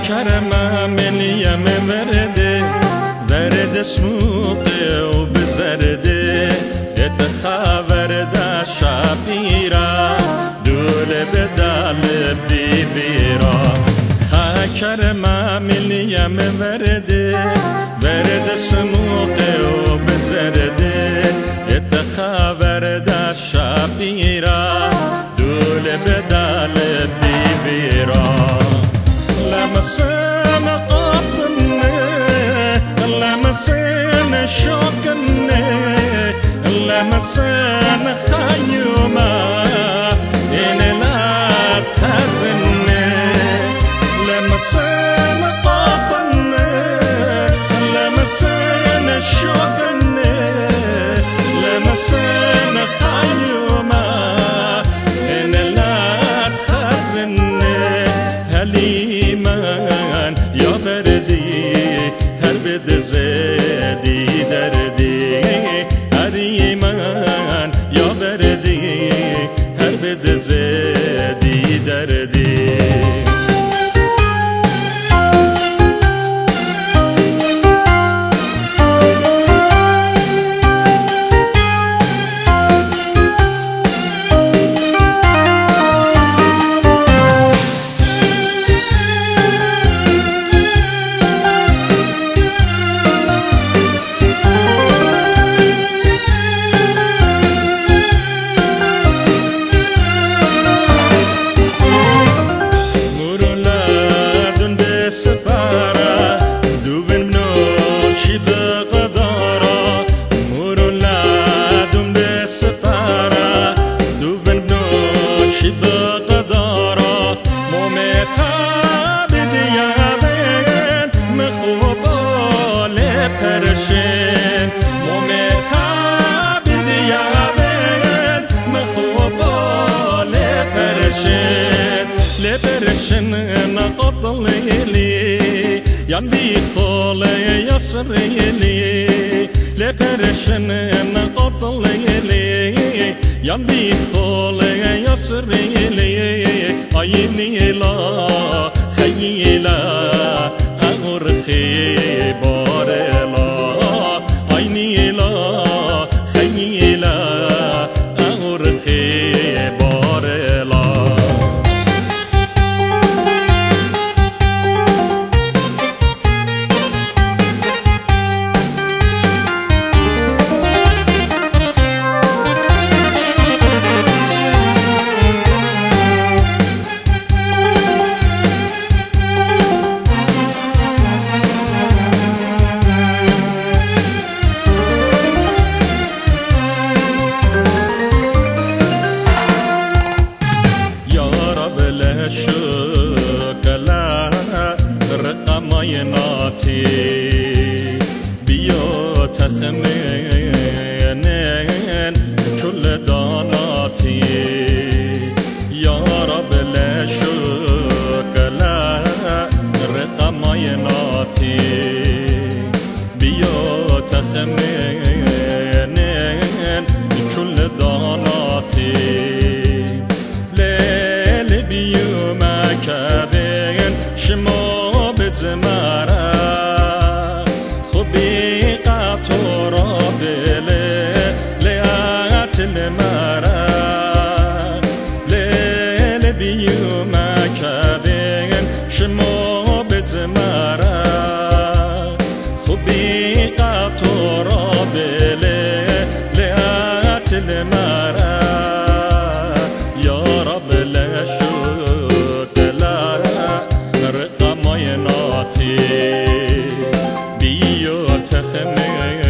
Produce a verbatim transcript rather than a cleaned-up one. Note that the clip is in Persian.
كرمه من يم ورده ورد سموقه و بزرده اتخاور دا شابيرا دول بدال بيبيرا خا كرمه من يم ورده ورد سموقه و بزرده اتخاور دا شابيرا دول بدال بيبيرا لمسنا قطني لمسنا شوقني لمسنا خيومة إن لا تخزني لمسنا قطني لمسنا شوقني لمسنا خيومة إن لا تخزني هليمان يا بردي هر بد زدي دردي هليمان يا بردي هر بد زدي دردي سپارا دوون نوشی بقدارا مورولا دون به سپارا دوون نوشی بقدارا مومتا بدیاون مخوبال پرشن مومتا بدیاون مخوبال پرشن لپرشن نقطل لي يان بيخولي يسري لي لپرشن نقطل لي يان بيخولي يسري لي عيني لا خيلا أغرخي بارلا عيني لا خيلا أغرخي بارلا شوكلا رقم يناتي بيو تخمينين كل داناتي يا رب لا شوكلا رقم يناتي بيو تخمينين كل داناتي كابين شما بزمارا خبي قطورا بلي ليات المارا ليل بيوما كابين شما بزمارا خبي قطورا بلي ليات المارا يا رب لا رقم يناتي بيو تخمي